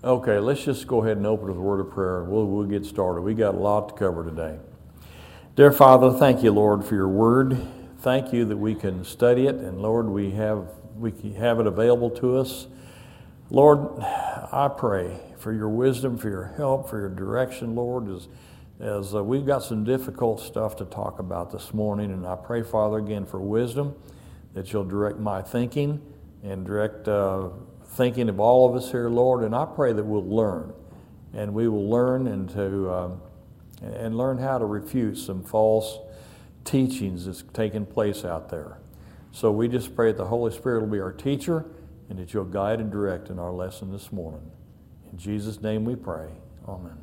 Okay, let's just go ahead and open with a word of prayer, and we'll get started. We got a lot to cover today. Dear Father, thank you, Lord, for your word. Thank you that we can study it, and Lord, we have it available to us. Lord, I pray for your wisdom, for your help, for your direction, Lord, as we've got some difficult stuff to talk about this morning, and I pray, Father, again for wisdom, that you'll direct my thinking and direct thinking of all of us here, Lord, and I pray that we'll learn, and we will learn and learn how to refute some false teachings that's taking place out there. So we just pray that the Holy Spirit will be our teacher and that you'll guide and direct in our lesson this morning. In Jesus' name we pray. Amen.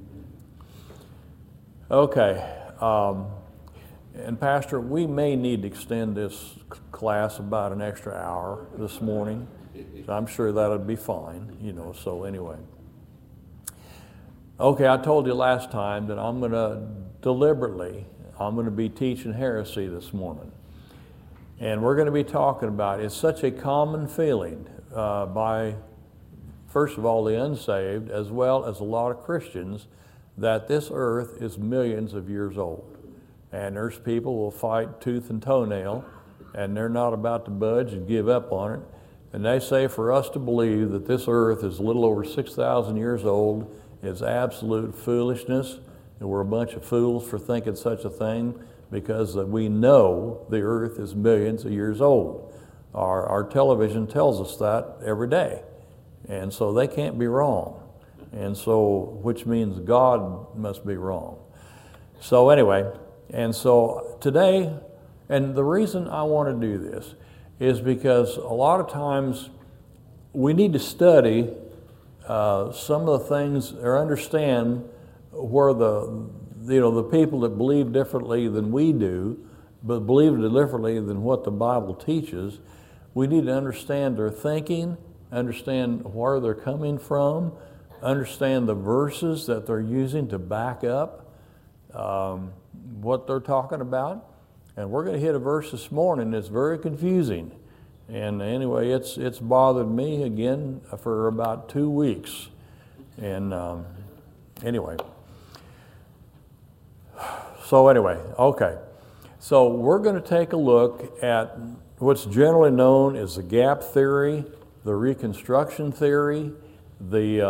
Okay, and Pastor, we may need to extend this class about an extra hour this morning. So I'm sure that'll be fine, so anyway. Okay, I told you last time that I'm going to be teaching heresy this morning. And we're going to be talking about, it's such a common feeling by, first of all, the unsaved, as well as a lot of Christians, that this earth is millions of years old. And there's people who will fight tooth and toenail, and they're not about to budge and give up on it. And they say for us to believe that this earth is a little over 6,000 years old is absolute foolishness, and we're a bunch of fools for thinking such a thing, because we know the earth is millions of years old. Our television tells us that every day, and so they can't be wrong, and so which means God must be wrong. So anyway, and so today, and the reason I want to do this is because a lot of times we need to study some of the things or understand where the people that believe differently than we do, but believe differently than what the Bible teaches. We need to understand their thinking, understand where they're coming from, understand the verses that they're using to back up what they're talking about. And we're going to hit a verse this morning that's very confusing. And anyway, it's bothered me again for about 2 weeks. And anyway. So okay. So we're going to take a look at what's generally known as the gap theory, the reconstruction theory, there's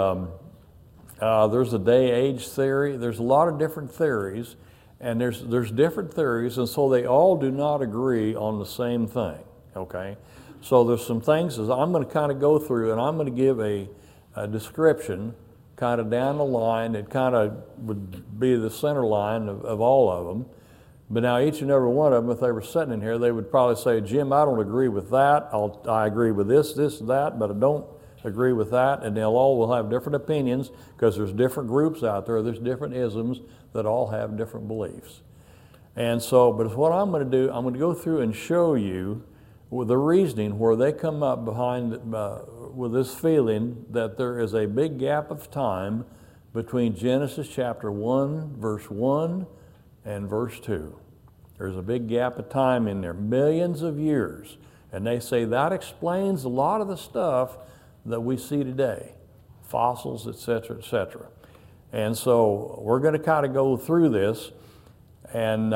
the day-age theory. There's a lot of different theories. And there's different theories, and so they all do not agree on the same thing, okay? So there's some things that I'm going to kind of go through, and I'm going to give a description kind of down the line. It kind of would be the center line of all of them. But now each and every one of them, if they were sitting in here, they would probably say, Jim, I don't agree with that. I agree with this, that, but I don't agree with that. And they'll all will have different opinions because there's different groups out there. There's different isms that all have different beliefs. And so, but what I'm going to do, I'm going to go through and show you with the reasoning where they come up behind with this feeling that there is a big gap of time between Genesis chapter 1, verse 1 and verse 2. There's a big gap of time in there, millions of years. And they say that explains a lot of the stuff that we see today, fossils, et cetera, et cetera. And so we're going to kind of go through this, and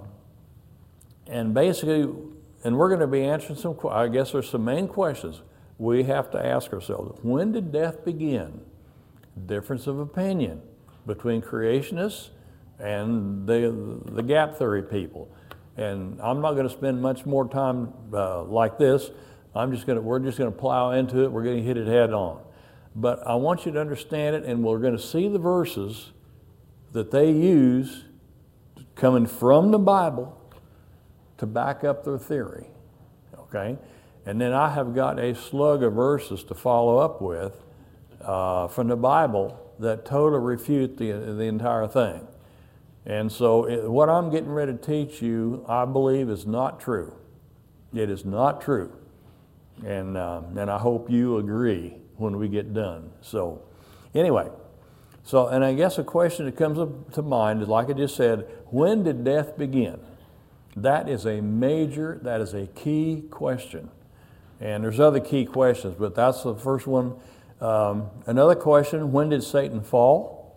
basically, and we're going to be answering some, I guess there's some main questions we have to ask ourselves. When did death begin? Difference of opinion between creationists and the gap theory people. And I'm not going to spend much more time like this. We're just going to plow into it. We're going to hit it head on. But I want you to understand it, and we're going to see the verses that they use coming from the Bible to back up their theory, okay? And then I have got a slug of verses to follow up with from the Bible that totally refute the entire thing. And so what I'm getting ready to teach you, I believe, is not true. It is not true. And I hope you agree when we get done. So anyway, and I guess a question that comes up to mind is, like I just said, when did death begin? That is a key question. And there's other key questions, but that's the first one. Another question, when did Satan fall?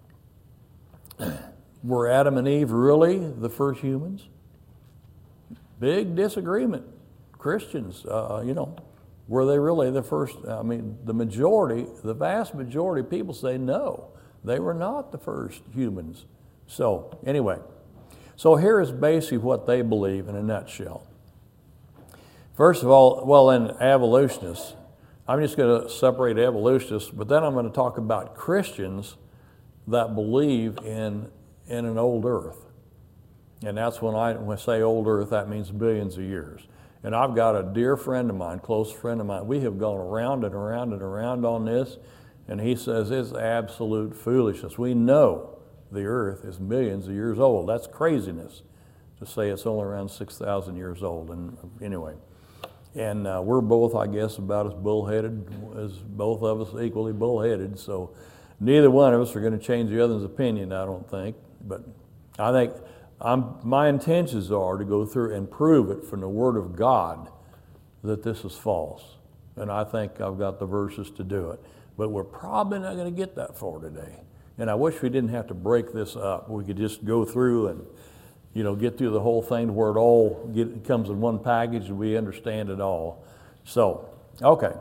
Were Adam and Eve really the first humans? Big disagreement. Christians, were they really the first? I mean, the vast majority of people say no, they were not the first humans. So anyway, so here is basically what they believe in a nutshell. First of all, in evolutionists, I'm just going to separate evolutionists, but then I'm going to talk about Christians that believe in an old earth. And that's when I say old earth, that means billions of years. And I've got a dear friend of mine, close friend of mine, we have gone around and around and around on this, and he says it's absolute foolishness. We know the earth is millions of years old. That's craziness to say it's only around 6,000 years old. And anyway, and we're both, I guess, about as bullheaded as both of us, equally bullheaded. So neither one of us are going to change the other's opinion, I don't think. But I think my intentions are to go through and prove it from the Word of God that this is false. And I think I've got the verses to do it. But we're probably not going to get that far today. And I wish we didn't have to break this up. We could just go through and get through the whole thing to where it comes in one package and we understand it all. So, okay.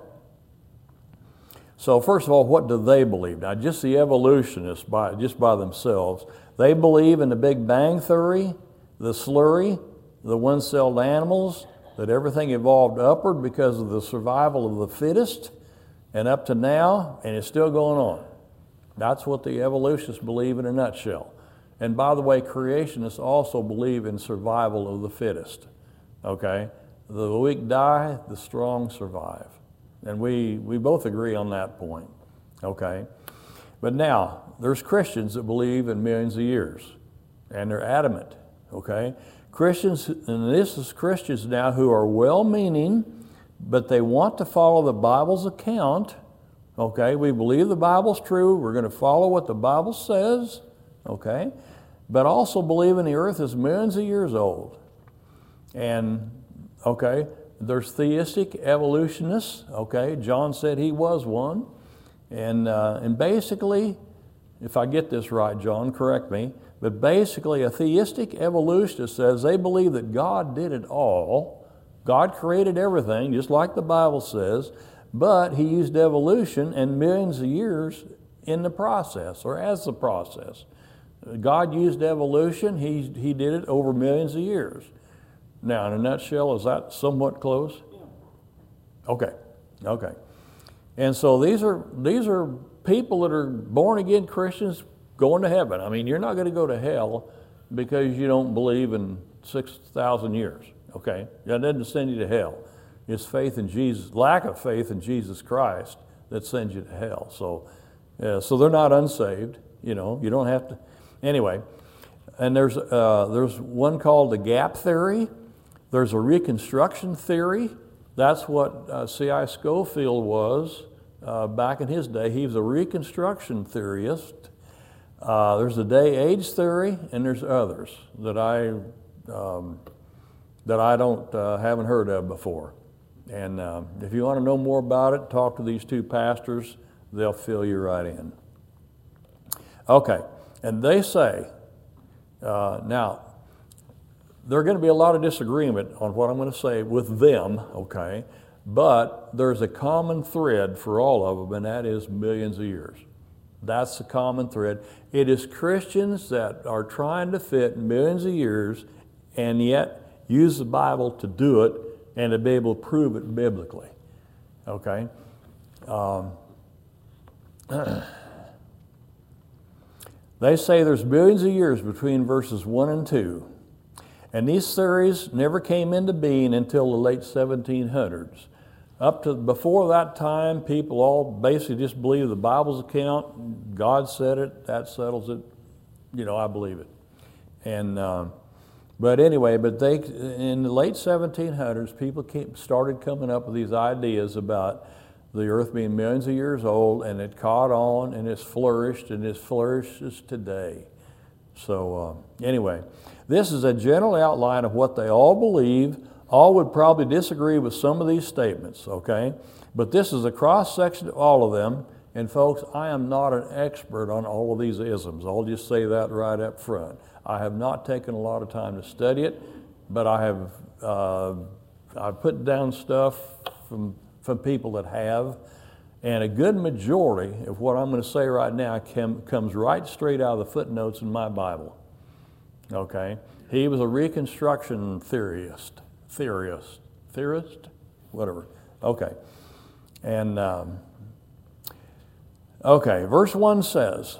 So first of all, what do they believe? Now, just the evolutionists, just by themselves, they believe in the Big Bang Theory, the slurry, the one-celled animals, that everything evolved upward because of the survival of the fittest, and up to now, and it's still going on. That's what the evolutionists believe in a nutshell. And by the way, creationists also believe in survival of the fittest, okay? The weak die, the strong survive. And we both agree on that point, okay? But now, there's Christians that believe in millions of years, and they're adamant, okay? Christians, and this is Christians now who are well-meaning, but they want to follow the Bible's account, okay? We believe the Bible's true. We're going to follow what the Bible says, okay? But also believe in the earth is millions of years old. And, okay, there's theistic evolutionists, okay? John said he was one. And basically, if I get this right, John, correct me, but basically a theistic evolutionist says they believe that God did it all. God created everything, just like the Bible says, but he used evolution and millions of years in the process, or as the process. God used evolution, he did it over millions of years. Now, in a nutshell, is that somewhat close? Okay. And so these are people that are born-again Christians going to heaven. I mean, you're not going to go to hell because you don't believe in 6,000 years, okay? That doesn't send you to hell. It's faith in Jesus, lack of faith in Jesus Christ that sends you to hell. So they're not unsaved, you don't have to. Anyway, and there's one called the gap theory. There's a reconstruction theory. That's what C.I. Scofield was back in his day. He was a reconstruction theorist. There's the day-age theory, and there's others that I haven't heard of before. And if you want to know more about it, talk to these two pastors. They'll fill you right in. Okay, and they say, now, there's going to be a lot of disagreement on what I'm going to say with them, okay? But there's a common thread for all of them, and that is millions of years. That's the common thread. It is Christians that are trying to fit millions of years and yet use the Bible to do it and to be able to prove it biblically, okay? They say there's billions of years between verses 1 and 2. And these theories never came into being until the late 1700s. Up to before that time, people all basically just believe the Bible's account. God said it, that settles it. I believe it. And but anyway, in the late 1700s, people started coming up with these ideas about the earth being millions of years old, and it caught on, and it's flourished, and it flourishes today. So anyway, this is a general outline of what they all believe. All would probably disagree with some of these statements, okay? But this is a cross-section of all of them. And folks, I am not an expert on all of these isms. I'll just say that right up front. I have not taken a lot of time to study it, but I have I've put down stuff from people that have, and a good majority of what I'm going to say right now comes right straight out of the footnotes in my Bible. Okay, he was a Reconstruction theorist, whatever. Okay, and okay, verse 1 says,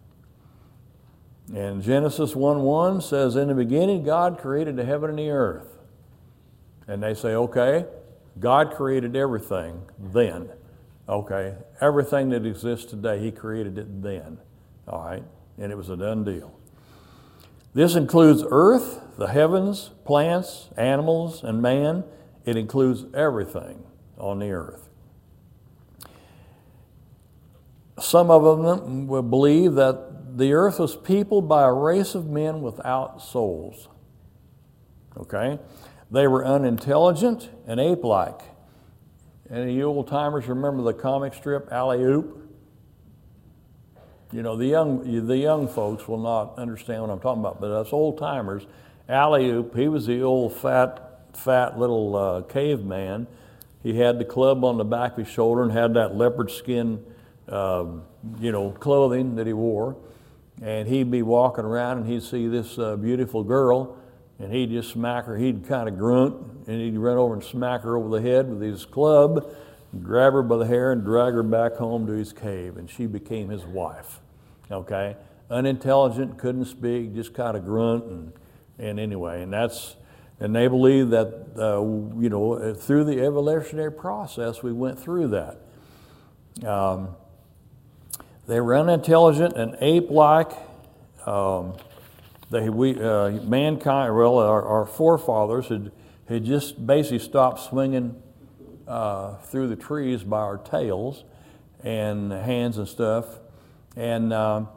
and Genesis 1:1 says, in the beginning God created the heaven and the earth. And they say, okay, God created everything then. Okay, everything that exists today, he created it then. All right, and it was a done deal. This includes earth, the heavens, plants, animals, and man. It includes everything on the earth. Some of them will believe that the earth was peopled by a race of men without souls. Okay? They were unintelligent and ape-like. Any of you old-timers remember the comic strip Alley-Oop? You know, the young folks will not understand what I'm talking about, but us old-timers, Alley-Oop, he was the old fat little caveman. He had the club on the back of his shoulder and had that leopard skin clothing that he wore. And he'd be walking around and he'd see this beautiful girl, and he'd just smack her. He'd kind of grunt, and he'd run over and smack her over the head with his club, grab her by the hair and drag her back home to his cave, and she became his wife. Okay? Unintelligent, couldn't speak, just kind of grunt, and anyway, and they believe that, through the evolutionary process, we went through that. They were unintelligent and ape-like. Mankind, our forefathers had just basically stopped swinging through the trees by our tails and hands and stuff. And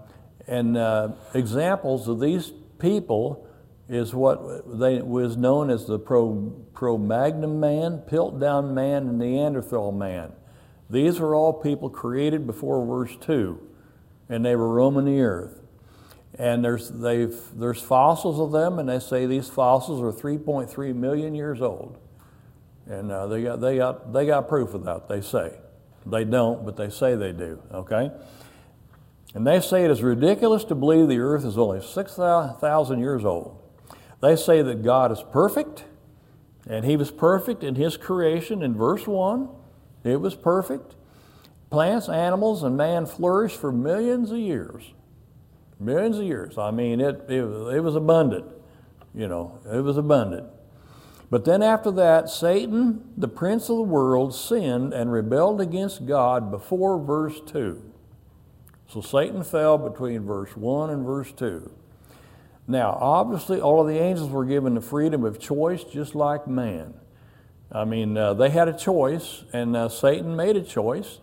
examples of these people is what was known as the Cro-Magnon man, Piltdown man, and Neanderthal man. These were all people created before verse 2, and they were roaming the earth. And there's fossils of them, and they say these fossils are 3.3 million years old. And they got proof of that, they say. They don't, but they say they do, okay? And they say it is ridiculous to believe the earth is only 6,000 years old. They say that God is perfect, and he was perfect in his creation in verse 1. It was perfect. Plants, animals, and man flourished for millions of years. Millions of years. I mean, it was abundant. It was abundant. But then after that, Satan, the prince of the world, sinned and rebelled against God before verse 2. So Satan fell between verse 1 and verse 2. Now, obviously, all of the angels were given the freedom of choice just like man. I mean, they had a choice, and Satan made a choice.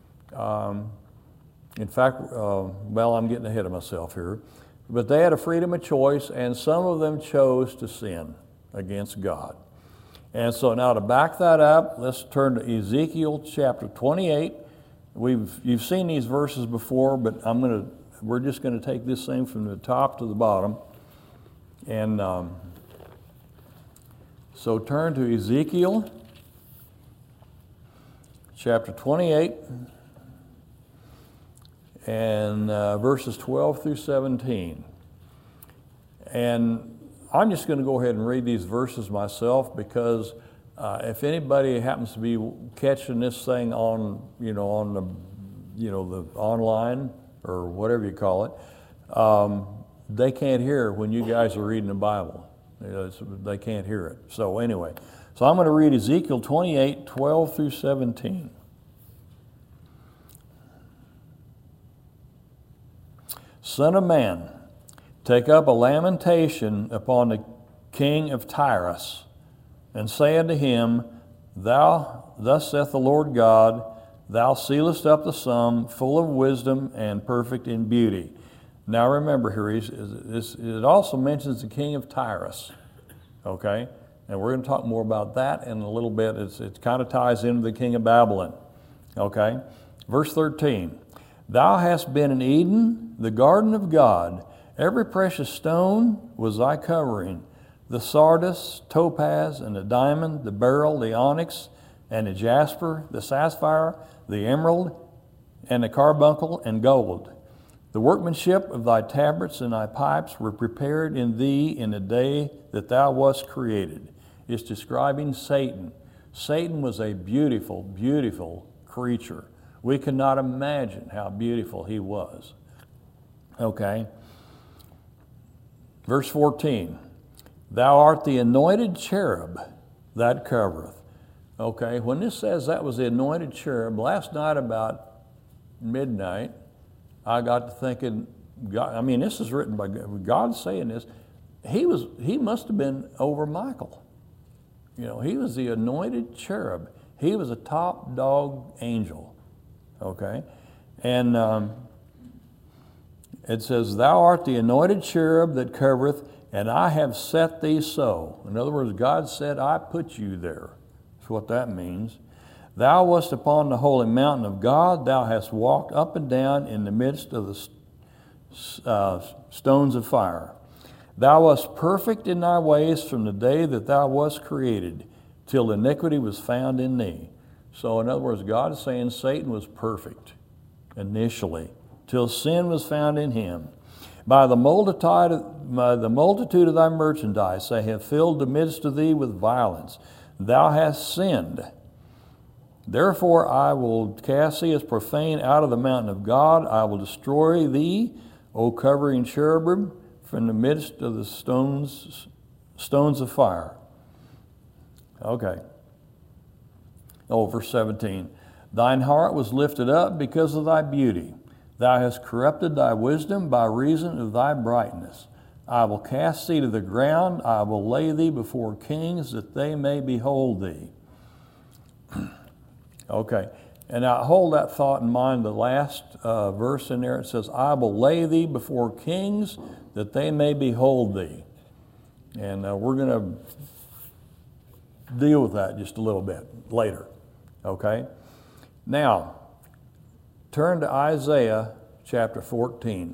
In fact, I'm getting ahead of myself here. But they had a freedom of choice, and some of them chose to sin against God. And so now to back that up, let's turn to Ezekiel chapter 28. You've seen these verses before, but we're just going to take this thing from the top to the bottom. And so turn to Ezekiel chapter 28 and verses 12 through 17. And I'm just going to go ahead and read these verses myself, because if anybody happens to be catching this thing on the online or whatever you call it, they can't hear when you guys are reading the Bible. They can't hear it. So anyway, I'm going to read Ezekiel 28, 12 through 17. Son of man, take up a lamentation upon the king of Tyrus, and say unto him, Thus saith the Lord God, Thou sealest up the sum, full of wisdom and perfect in beauty. Now remember here, it also mentions the king of Tyrus, okay? And we're going to talk more about that in a little bit. It kind of ties into the king of Babylon. Okay? Verse 13. Thou hast been in Eden, the garden of God. Every precious stone was thy covering. The sardius, topaz, and the diamond, the beryl, the onyx, and the jasper, the sapphire, the emerald, and the carbuncle, and gold. The workmanship of thy tabrets and thy pipes were prepared in thee in the day that thou wast created. It's describing Satan. Satan was a beautiful, beautiful creature. We cannot imagine how beautiful he was. Okay. Verse 14. Thou art the anointed cherub that covereth. Okay, when this says that was the anointed cherub, last night about midnight, I got to thinking, God, this is written by God. God's saying this. He must have been over Michael. He was the anointed cherub. He was a top dog angel. Okay, and it says, Thou art the anointed cherub that covereth, and I have set thee so. In other words, God said, I put you there. That's what that means. Thou wast upon the holy mountain of God. Thou hast walked up and down in the midst of the stones of fire. Thou wast perfect in thy ways from the day that thou wast created, till iniquity was found in thee. So in other words, God is saying Satan was perfect initially, till sin was found in him. By the multitude of thy merchandise they have filled the midst of thee with violence. Thou hast sinned. Therefore I will cast thee as profane out of the mountain of God. I will destroy thee, O covering cherubim, from the midst of the stones of fire. Okay. Verse 17. Thine heart was lifted up because of thy beauty. Thou hast corrupted thy wisdom by reason of thy brightness. I will cast thee to the ground. I will lay thee before kings, that they may behold thee. Okay, and now hold that thought in mind. The last verse in there, it says, I will lay thee before kings, that they may behold thee. And we're going to deal with that just a little bit later. Okay? Now, turn to Isaiah chapter 14.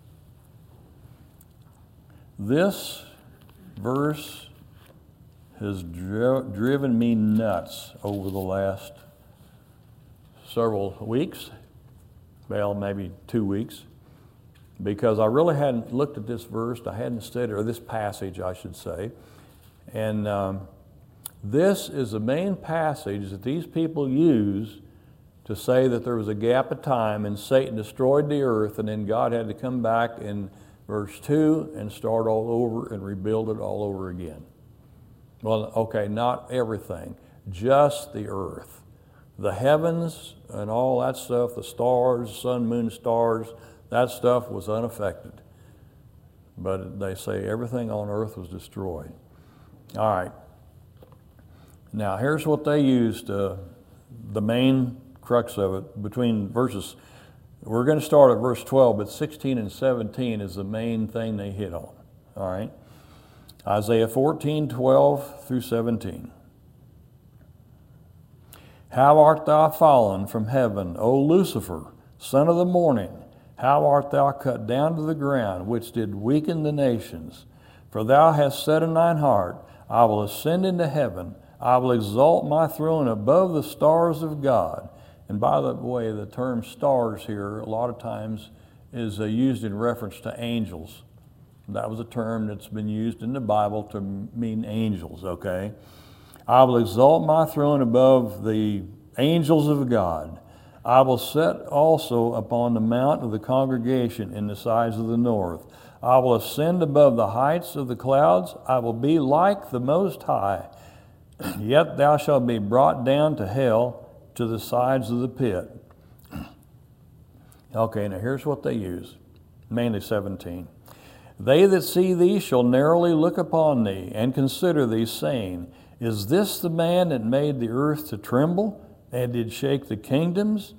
This verse has driven me nuts over the last several weeks, well, maybe 2 weeks, because I really hadn't looked at this verse, I hadn't studied, or this passage, I should say, and this is the main passage that these people use to say that there was a gap of time and Satan destroyed the earth, and then God had to come back in verse 2 and start all over and rebuild it all over again. Well, okay, not everything, just the earth. The heavens and all that stuff, the stars, sun, moon, stars, that stuff was unaffected. But they say everything on earth was destroyed. All right. Now, here's what they used, the main crux of it, between verses, we're going to start at verse 12, but 16 and 17 is the main thing they hit on. All right. Isaiah 14, 12 through 17. How art thou fallen from heaven, O Lucifer, son of the morning? How art thou cut down to the ground, which did weaken the nations? For thou hast said in thine heart, I will ascend into heaven. I will exalt my throne above the stars of God. And by the way, the term stars here a lot of times is used in reference to angels. That was a term that's been used in the Bible to mean angels, okay? I will exalt my throne above the angels of God. I will set also upon the mount of the congregation in the sides of the north. I will ascend above the heights of the clouds. I will be like the Most High. Yet thou shalt be brought down to hell, to the sides of the pit. Okay, now here's what they use, mainly 17. They that see thee shall narrowly look upon thee, and consider thee, saying, Is this the man that made the earth to tremble, and did shake the kingdoms?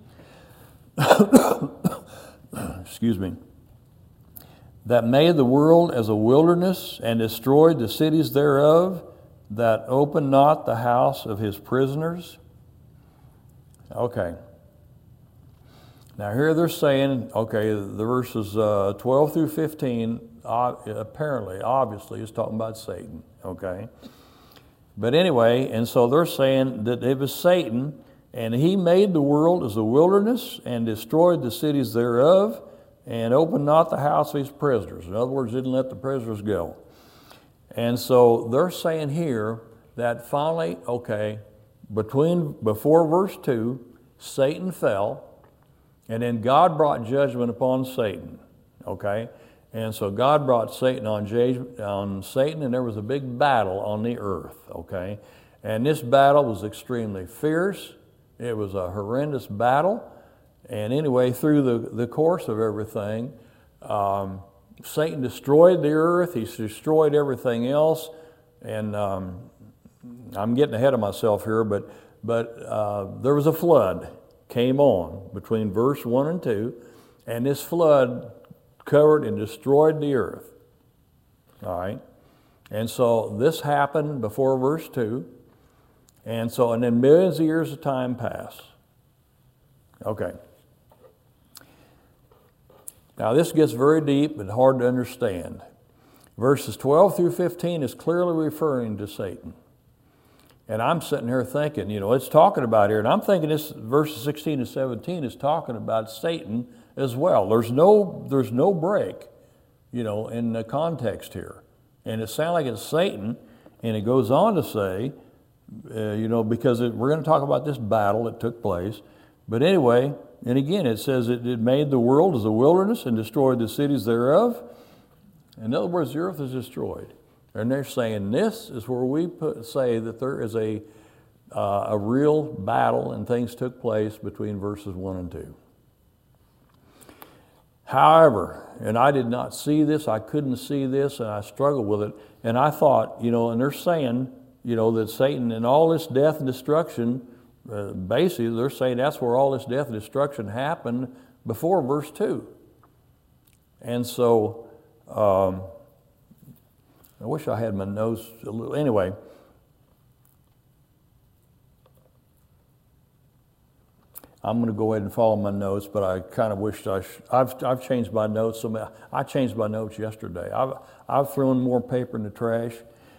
Excuse me. That made the world as a wilderness, and destroyed the cities thereof? that opened not the house of his prisoners. Okay. Now here they're saying, okay, the verses 12 through 15, apparently, obviously, is talking about Satan, okay? But anyway, and so they're saying that it was Satan, and he made the world as a wilderness and destroyed the cities thereof, and opened not the house of his prisoners. In other words, didn't let the prisoners go. And so they're saying here that finally, okay, before verse 2, Satan fell, and then God brought judgment upon Satan, okay? And so God brought Satan on Satan, and there was a big battle on the earth, okay? And this battle was extremely fierce. It was a horrendous battle. And anyway, through the course of everything, Satan destroyed the earth. He destroyed everything else. And I'm getting ahead of myself here, but there was a flood came on between verse 1 and 2, and this flood covered and destroyed the earth. All right? And so this happened before verse 2. And then millions of years of time pass. Okay. Now this gets very deep and hard to understand. Verses 12 through 15 is clearly referring to Satan. And I'm sitting here thinking, it's talking about here, and I'm thinking this verses 16 and 17 is talking about Satan as well. There's no break, in the context here. And it sounds like it's Satan, and it goes on to say, because we're going to talk about this battle that took place. But anyway, and again, it says it made the world as a wilderness and destroyed the cities thereof. In other words, the earth is destroyed. And they're saying this is where we say that there is a real battle and things took place between verses 1 and 2. However, and I did not see this, I couldn't see this, and I struggled with it. And I thought, and they're saying, that Satan and all this death and destruction, basically they're saying that's where all this death and destruction happened before verse 2. And so, I wish I had my notes a little. Anyway, I'm going to go ahead and follow my notes, but I kind of wished I've changed my notes. So I changed my notes yesterday. I've thrown more paper in the trash.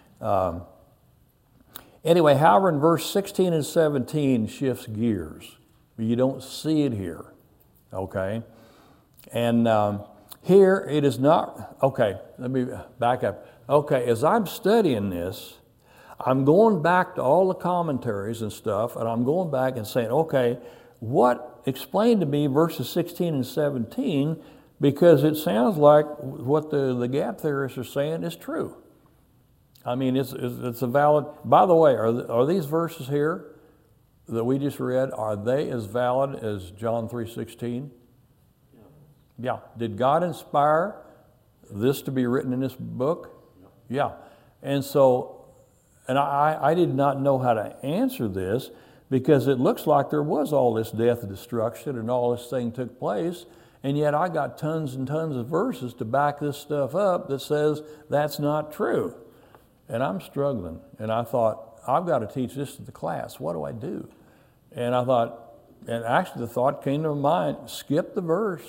Anyway, however, in verse 16 and 17 shifts gears. You don't see it here, okay? And here it is not. Okay, let me back up. Okay, as I'm studying this, I'm going back to all the commentaries and stuff, and I'm going back and saying, okay, explain to me verses 16 and 17, because it sounds like what the gap theorists are saying is true. I mean, it's a valid. By the way, are these verses here that we just read, are they as valid as John 3:16? Yeah. Did God inspire this to be written in this book? Yeah. And so, I did not know how to answer this, because it looks like there was all this death and destruction and all this thing took place, and yet I got tons and tons of verses to back this stuff up that says that's not true. And I'm struggling. And I thought, I've got to teach this to the class. What do I do? And I thought, and actually the thought came to my mind, skip the verse,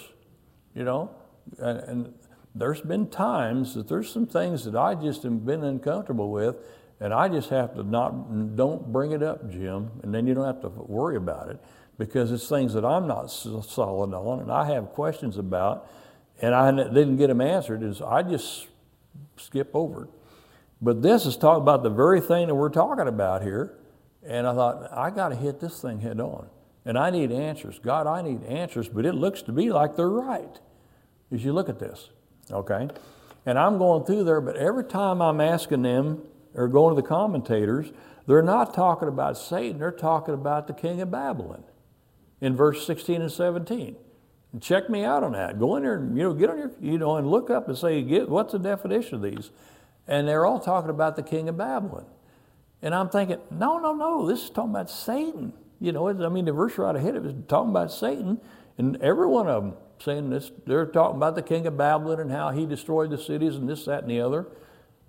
and there's been times that there's some things that I just have been uncomfortable with, and I just have to don't bring it up, Jim, and then you don't have to worry about it, because it's things that I'm not solid on and I have questions about, and I didn't get them answered, and so I just skip over it. But this is talking about the very thing that we're talking about here, and I thought, I got to hit this thing head on, and I need answers. God, I need answers, but it looks to me like they're right as you look at this. Okay? And I'm going through there, but every time I'm asking them or going to the commentators, they're not talking about Satan, they're talking about the king of Babylon in verse 16 and 17. And check me out on that. Go in there and get on your, and look up and say, what's the definition of these? And they're all talking about the king of Babylon. And I'm thinking, no, this is talking about Satan. The verse right ahead of it is talking about Satan, and every one of them saying this, they're talking about the king of Babylon and how he destroyed the cities and this, that, and the other.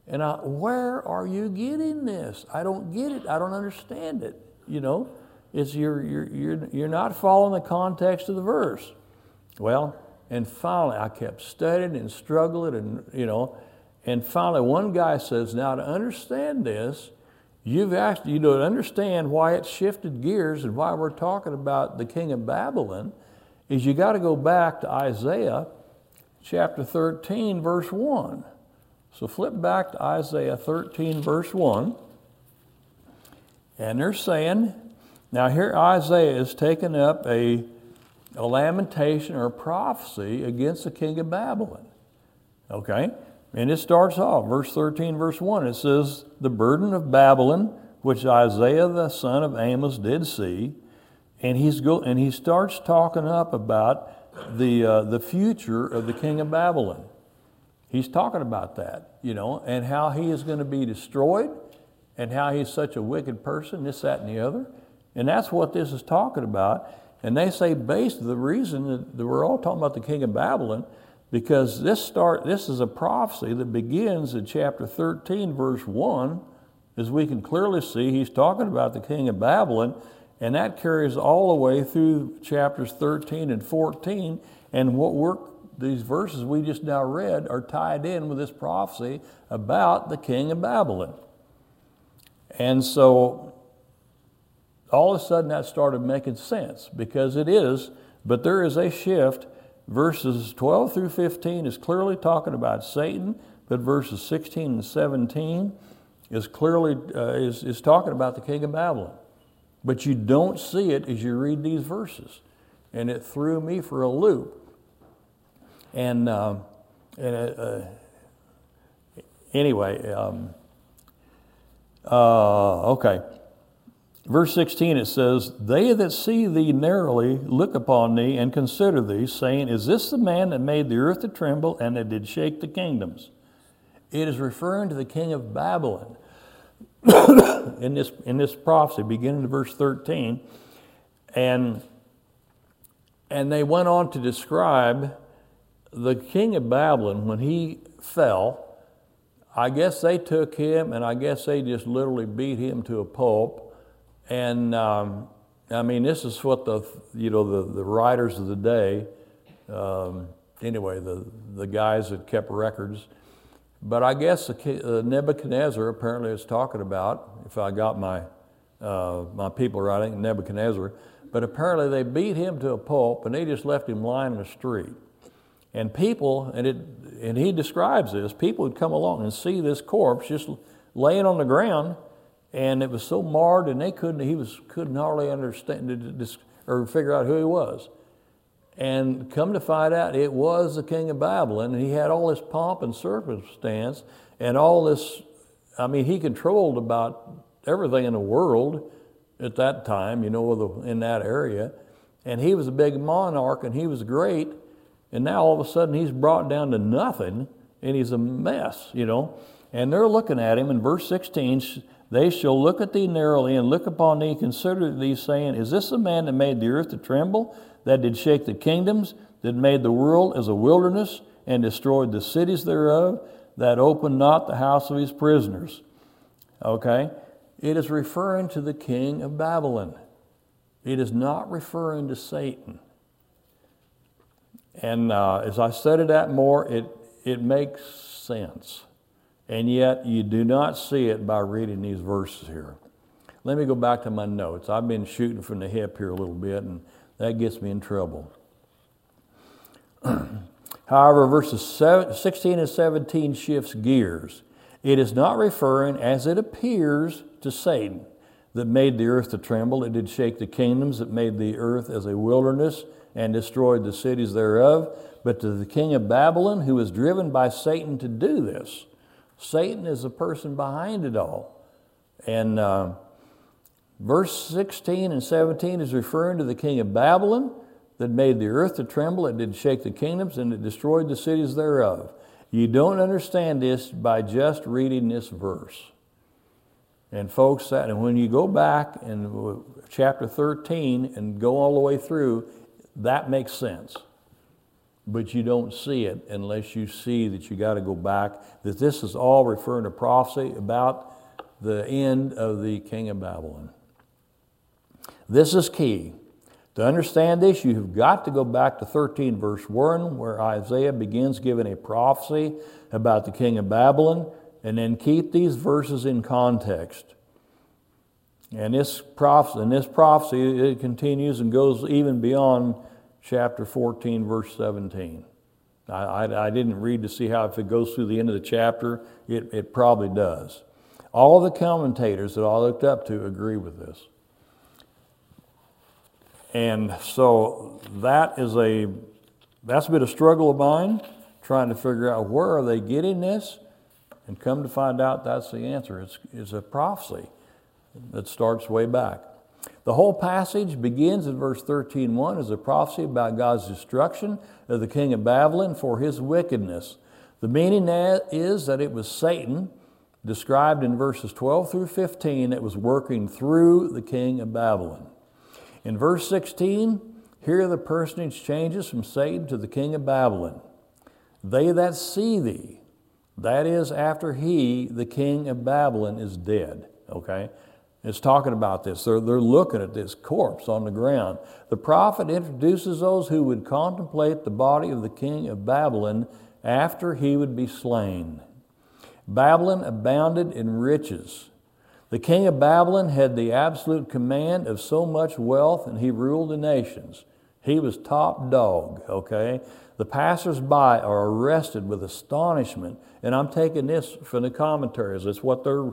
And where are you getting this? I don't get it. I don't understand it. It's you're not following the context of the verse. Well, and finally I kept studying and struggling, and finally one guy says, now to understand this, to understand why it shifted gears and why we're talking about the king of Babylon, is you got to go back to Isaiah chapter 13, verse 1. So flip back to Isaiah 13, verse 1. And they're saying, now here Isaiah is taking up a lamentation or a prophecy against the king of Babylon. Okay? And it starts off, verse 13, verse 1. It says, the burden of Babylon, which Isaiah the son of Amos did see. And he starts talking up about the future of the king of Babylon. He's talking about that, and how he is going to be destroyed, and how he's such a wicked person, this, that, and the other. And that's what this is talking about. And they say the reason that we're all talking about the king of Babylon, because this is a prophecy that begins in chapter 13, verse 1. As we can clearly see, he's talking about the king of Babylon, and that carries all the way through chapters 13 and 14. And these verses we just now read are tied in with this prophecy about the king of Babylon. And so all of a sudden that started making sense, because it is, but there is a shift. Verses 12 through 15 is clearly talking about Satan, but verses 16 and 17 is clearly is talking about the king of Babylon. But you don't see it as you read these verses. And it threw me for a loop. And anyway, okay. Verse 16, it says, they that see thee narrowly look upon thee and consider thee, saying, is this the man that made the earth to tremble and that did shake the kingdoms? It is referring to the king of Babylon in this prophecy, beginning in verse 13. And they went on to describe the king of Babylon. When he fell, I guess they took him, and I guess they just literally beat him to a pulp. And this is what the writers of the day, the guys that kept records. But I guess Nebuchadnezzar apparently is talking about, if I got my people right, I think Nebuchadnezzar. But apparently they beat him to a pulp, and they just left him lying in the street. And people, and he describes this, people would come along and see this corpse just laying on the ground, and it was so marred, and he couldn't hardly understand or figure out who he was. And come to find out, it was the king of Babylon, and he had all this pomp and circumstance, and all this. He controlled about everything in the world at that time, in that area. And he was a big monarch, and he was great. And now all of a sudden he's brought down to nothing, and he's a mess, And they're looking at him in verse 16. They shall look at thee narrowly and look upon thee, consider thee, saying, is this the man that made the earth to tremble, that did shake the kingdoms, that made the world as a wilderness, and destroyed the cities thereof, that opened not the house of his prisoners? Okay? It is referring to the king of Babylon. It is not referring to Satan. And as I studied that more, it makes sense. And yet you do not see it by reading these verses here. Let me go back to my notes. I've been shooting from the hip here a little bit, and that gets me in trouble. However, verses 16 and 17 shifts gears. It is not referring, as it appears, to Satan, that made the earth to tremble. It did shake the kingdoms, that made the earth as a wilderness and destroyed the cities thereof, but to the king of Babylon, who is driven by Satan to do this. Satan is the person behind it all. And verse 16 and 17 is referring to the king of Babylon, that made the earth to tremble, it did shake the kingdoms, and it destroyed the cities thereof. You don't understand this by just reading this verse. And folks, and when you go back in chapter 13 and go all the way through, that makes sense. but you don't see it unless you see that you got to go back, that this is all referring to prophecy about the end of the king of Babylon. This is key. To understand this, you've got to go back to 13 verse 1, where Isaiah begins giving a prophecy about the king of Babylon, and then keep these verses in context. And this prophecy, it continues and goes even beyond chapter 14, verse 17. I didn't read to see how if it goes through the end of the chapter, it probably does. All the commentators that I looked up to agree with this. And so that's a bit of struggle of mine, trying to figure out where are they getting this, and come to find out that's the answer. It's a prophecy that starts way back. The whole passage begins in verse 13:1 as a prophecy about God's destruction of the king of Babylon for his wickedness. The meaning is that it was Satan, described in verses 12 through 15, that was working through the king of Babylon. In verse 16, here the personage changes from Satan to the king of Babylon. They that see thee, that is after he, the king of Babylon, is dead. Okay? It's talking about this. They're looking at this corpse on the ground. The prophet introduces those who would contemplate the body of the king of Babylon after he would be slain. Babylon abounded in riches. The king of Babylon had the absolute command of so much wealth, and he ruled the nations. He was top dog, okay? The passersby are arrested with astonishment, and I'm taking this from the commentaries. It's what they're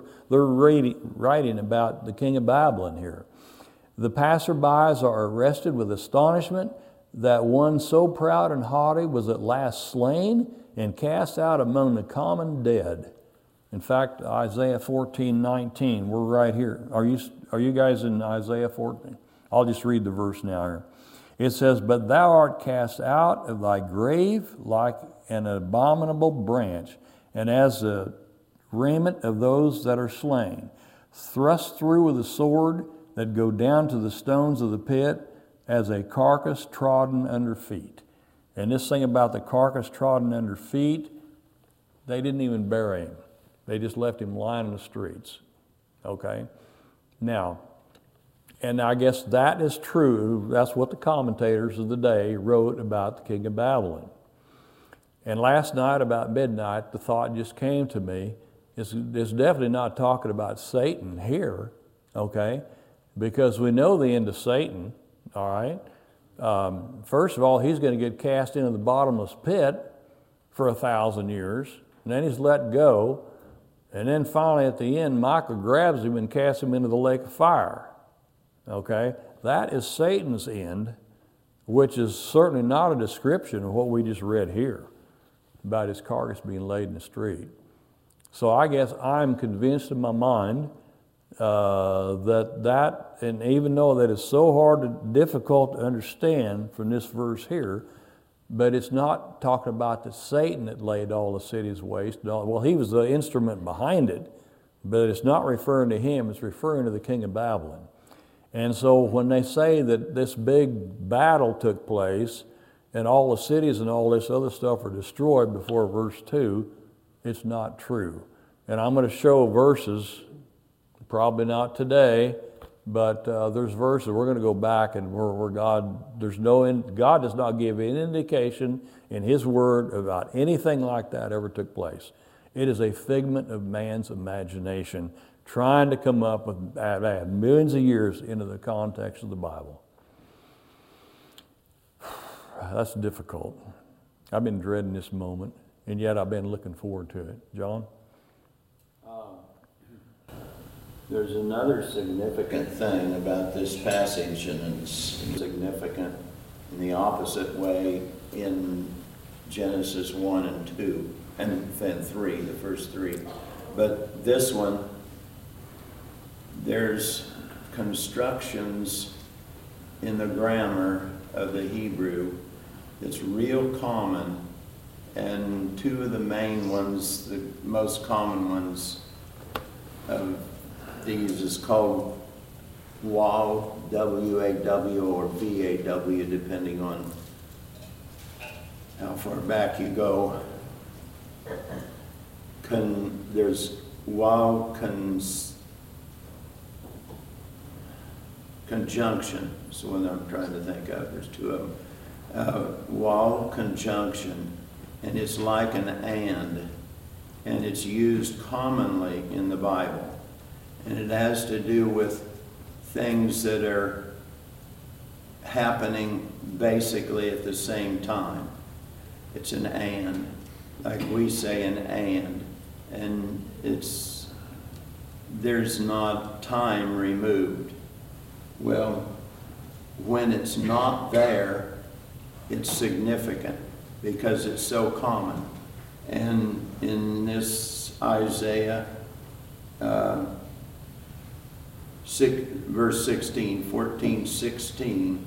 writing about the king of Babylon here. The passerbys are arrested with astonishment that one so proud and haughty was at last slain and cast out among the common dead. In fact, Isaiah 14:19, we're right here. Are you guys in Isaiah 14? I'll just read the verse now here. It says, "But thou art cast out of thy grave like an abominable branch, and as the raiment of those that are slain, thrust through with a sword that go down to the stones of the pit, as a carcass trodden under feet." And this thing about the carcass trodden under feet, they didn't even bury him. They just left him lying in the streets. Okay? Now, and I guess that is true. That's what the commentators of the day wrote about the king of Babylon. And last night about midnight, the thought just came to me, it's definitely not talking about Satan here, okay? Because we know the end of Satan, all right? First of all, he's going to get cast into the bottomless pit for 1,000 years, and then he's let go. And then finally at the end, Michael grabs him and casts him into the lake of fire. Okay? That is Satan's end, which is certainly not a description of what we just read here about his carcass being laid in the street. So I guess I'm convinced in my mind that, and even though that is so hard and difficult to understand from this verse here, but it's not talking about the Satan that laid all the cities waste. Well, he was the instrument behind it, but it's not referring to him, it's referring to the king of Babylon. And so when they say that this big battle took place and all the cities and all this other stuff were destroyed before verse 2, it's not true. And I'm going to show verses, probably not today, but there's verses, we're going to go back and where God does not give any indication in His Word about anything like that ever took place. It is a figment of man's imagination trying to come up with, add millions of years into the context of the Bible. That's difficult. I've been dreading this moment, and yet I've been looking forward to it. John? There's another significant thing about this passage, and it's significant in the opposite way in Genesis 1 and 2, and 3, the first 3. But this one, there's constructions in the grammar of the Hebrew that's real common, and two of the main ones, the most common ones of these is called waw, W-A-W, or V-A-W, depending on how far back you go, there's while conjunction is the one I'm trying to think of. There's two of them. While conjunction, and it's like an and it's used commonly in the Bible. And it has to do with things that are happening basically at the same time. It's an and, like we say an and there's not time removed. Well, when it's not there, it's significant because it's so common. And in this Isaiah verse 16, 14:16,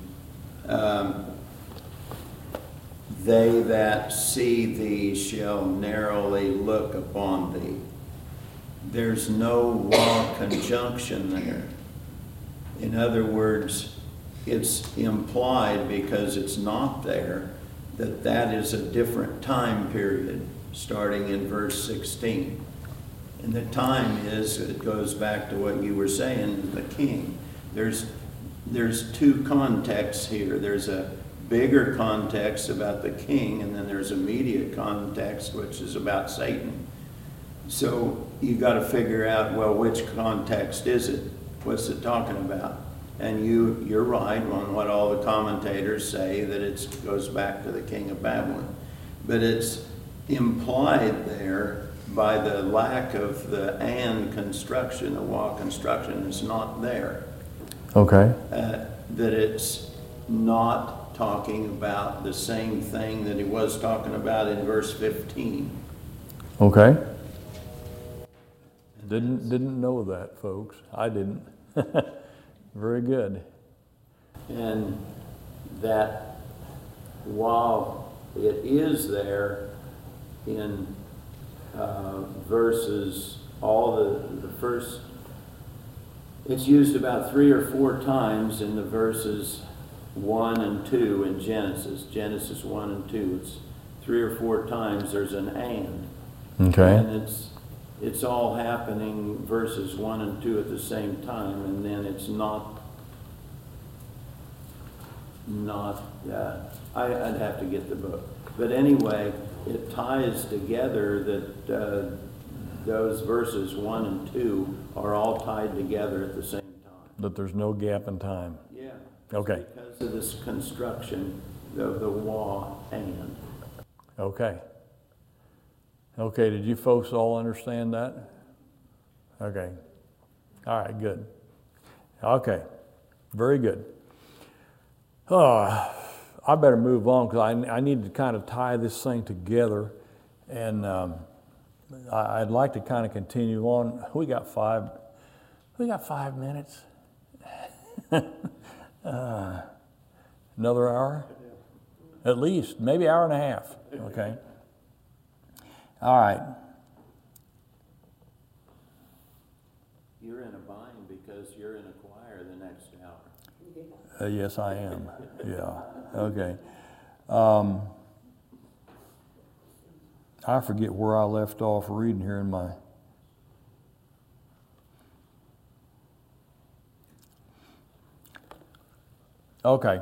they that see thee shall narrowly look upon thee. There's no while conjunction there. In other words, it's implied because it's not there that is a different time period starting in verse 16. And the time it goes back to what you were saying, the king. There's two contexts here. There's a bigger context about the king, and then there's immediate context, which is about Satan. So you got to figure out, well, which context is it? What's it talking about? And you're right on what all the commentators say, that it goes back to the king of Babylon. But it's implied there by the lack of the and construction, the while construction is not there. Okay. That it's not talking about the same thing that he was talking about in verse 15. Okay. Didn't know that, folks. I didn't. Very good. And that while it is there in verses, all the first, it's used about 3 or 4 times in the verses 1 and 2 in Genesis 1 and 2. It's 3 or 4 times there's an and. Okay. And it's all happening verses 1 and 2 at the same time, and then it's not I'd have to get the book. But anyway, it ties together that those verses 1 and 2 are all tied together at the same time. That there's no gap in time. Yeah. Okay. Because of this construction of the wa and. Okay. Okay, did you folks all understand that? Okay. All right, good. Okay, very good. I better move on because I need to kind of tie this thing together, and I'd like to kind of continue on. We got 5 minutes. Another hour? At least, maybe hour and a half. Okay. All right. You're in a bind because you're in a choir the next hour. Yes, I am. Yeah. Okay. I forget where I left off reading here in my. Okay.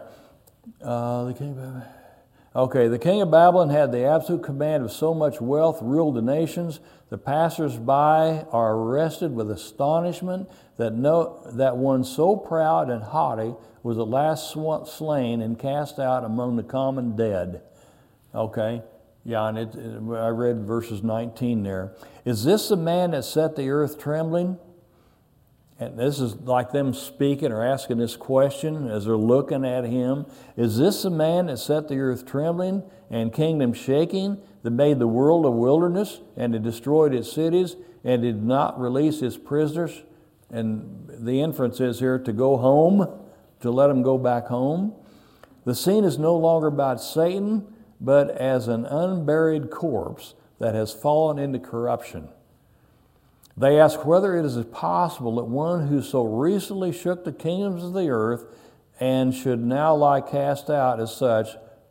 The king of Babylon had the absolute command of so much wealth, ruled the nations. The passers-by are arrested with astonishment that one so proud and haughty was at last slain and cast out among the common dead. Okay, yeah, and I read verses 19 there. Is this the man that set the earth trembling? And this is like them speaking or asking this question as they're looking at him. Is this the man that set the earth trembling and kingdom shaking, that made the world a wilderness and that destroyed its cities and did not release its prisoners? And the inference is here to go home, to let them go back home. The scene is no longer about Satan, but as an unburied corpse that has fallen into corruption. They ask whether it is possible that one who so recently shook the kingdoms of the earth and should now lie cast out as such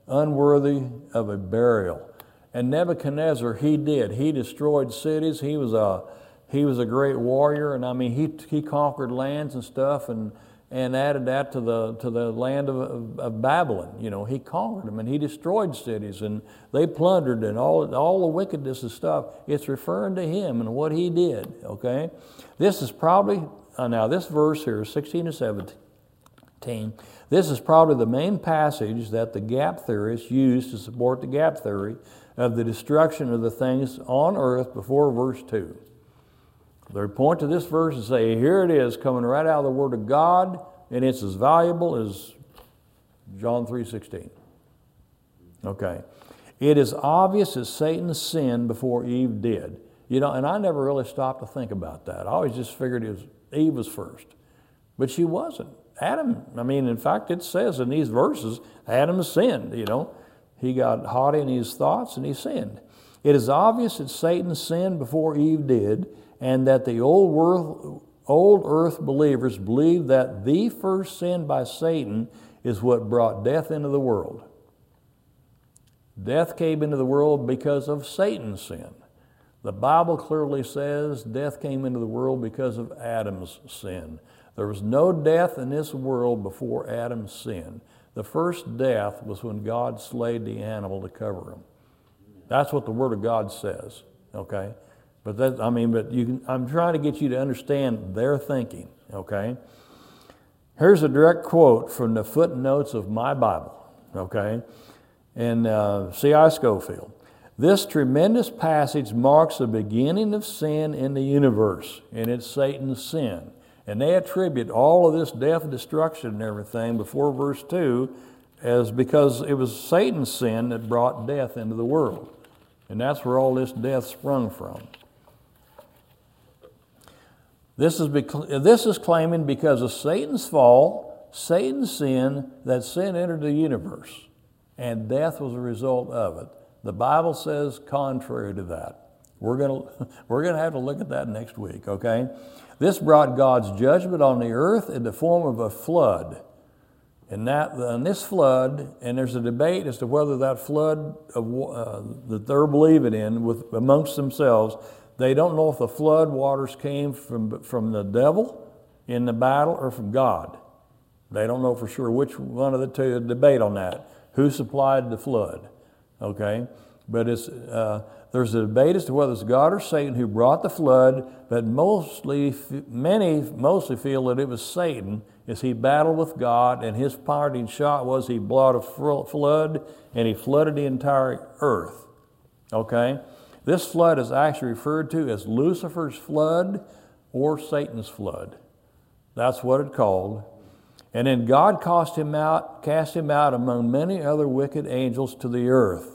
unworthy of a burial. And Nebuchadnezzar, he did. He destroyed cities. He was a great warrior, and I mean he conquered lands and stuff, and added that to the land of Babylon. You know, he conquered them and he destroyed cities, and they plundered, and all the wickedness and stuff. It's referring to him and what he did. Okay, this is probably now this verse here, 16 to 17. This is probably the main passage that the gap theorists use to support the gap theory of the destruction of the things on earth before verse 2. They point to this verse and say, here it is coming right out of the Word of God, and it's as valuable as John 3:16. Okay. It is obvious that Satan sinned before Eve did. You know, and I never really stopped to think about that. I always just figured Eve was first. But she wasn't. Adam, I mean, in fact, it says in these verses, Adam sinned, you know. He got haughty in his thoughts and he sinned. It is obvious that Satan sinned before Eve did, and that the old earth believers believe that the first sin by Satan is what brought death into the world. Death came into the world because of Satan's sin. The Bible clearly says death came into the world because of Adam's sin. There was no death in this world before Adam's sin. The first death was when God slayed the animal to cover him. That's what the Word of God says, okay? But I'm trying to get you to understand their thinking, okay? Here's a direct quote from the footnotes of my Bible, okay? And C.I. Scofield. This tremendous passage marks the beginning of sin in the universe, and it's Satan's sin. And they attribute all of this death, destruction, and everything before verse 2 as because it was Satan's sin that brought death into the world. And that's where all this death sprung from. This is claiming because of Satan's fall, Satan's sin, that sin entered the universe, and death was a result of it. The Bible says contrary to that. We're gonna have to look at that next week, okay? This brought God's judgment on the earth in the form of a flood. And this flood, and there's a debate as to whether that flood that they're believing in amongst themselves, they don't know if the flood waters came from the devil in the battle or from God. They don't know for sure which one of the two. Debate on that. Who supplied the flood? Okay, but there's a debate as to whether it's God or Satan who brought the flood. But many mostly feel that it was Satan as he battled with God, and his parting shot was he brought a flood and he flooded the entire earth. Okay. This flood is actually referred to as Lucifer's flood or Satan's flood. That's what it's called. And then God cast him out among many other wicked angels to the earth.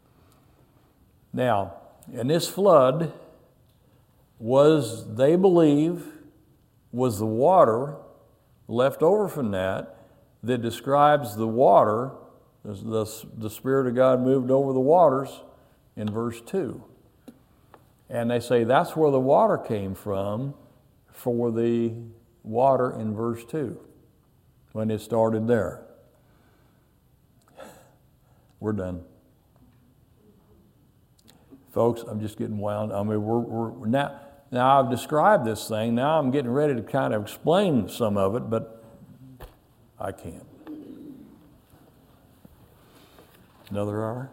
Now, and this flood they believe, was the water left over from that describes the water. The Spirit of God moved over the waters in verse 2. And they say that's where the water came from for the water in verse 2, when it started there. We're done. Folks, I'm just getting wound. I mean, we're now I've described this thing. Now I'm getting ready to kind of explain some of it, but I can't. Another hour?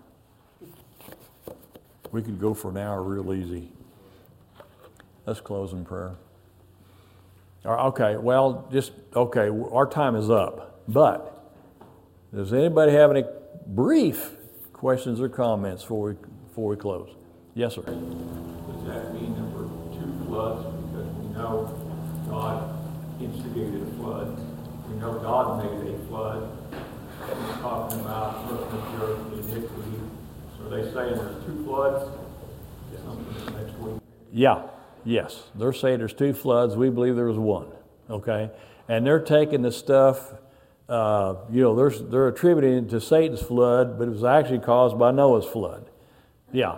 We could go for an hour real easy. Let's close in prayer. Okay, our time is up. But does anybody have any brief questions or comments before we close? Yes, sir. Does that mean there were two floods? Because we know God instigated a flood. We know God made a flood. He's talking about looking at the earth, the iniquity. So they saying there's two floods? Something next week? Yes. They're saying there's two floods. We believe there was one. Okay? And they're taking the stuff, they're attributing it to Satan's flood, but it was actually caused by Noah's flood. Yeah.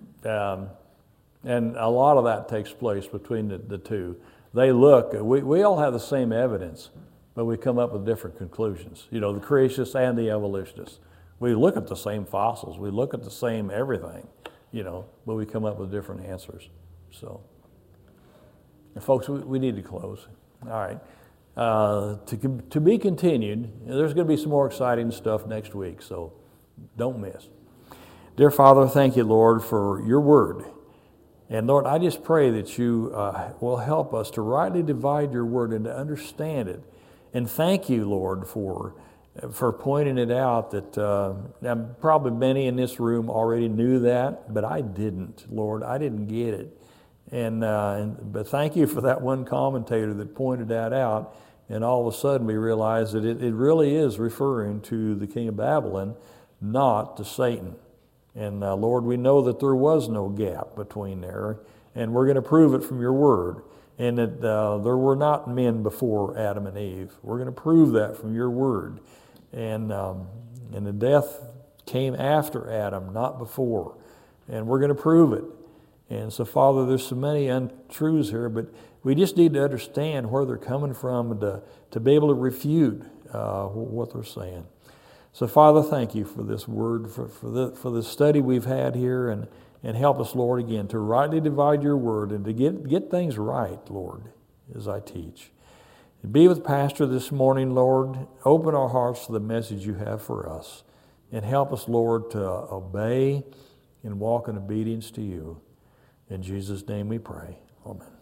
And a lot of that takes place between the two. They look, we all have the same evidence, but we come up with different conclusions. The creationists and the evolutionists. We look at the same fossils, we look at the same everything, but we come up with different answers. So, and folks, we need to close. All right. To be continued. There's going to be some more exciting stuff next week, so don't miss. Dear Father, thank you, Lord, for your word. And Lord, I just pray that you will help us to rightly divide your word and to understand it. And thank you, Lord, for pointing it out that probably many in this room already knew that, but I didn't, Lord. I didn't get it. But thank you for that one commentator that pointed that out, and all of a sudden we realize that it really is referring to the king of Babylon, not to Satan. And Lord, we know that there was no gap between there, and we're going to prove it from your word, and that there were not men before Adam and Eve. We're going to prove that from your word. And the death came after Adam, not before. And we're going to prove it. And so, Father, there's so many untruths here, but we just need to understand where they're coming from to be able to refute what they're saying. So, Father, thank you for this word, for the study we've had here, and help us, Lord, again, to rightly divide your word and to get things right, Lord, as I teach. Be with Pastor this morning, Lord. Open our hearts to the message you have for us, and help us, Lord, to obey and walk in obedience to you. In Jesus' name we pray. Amen.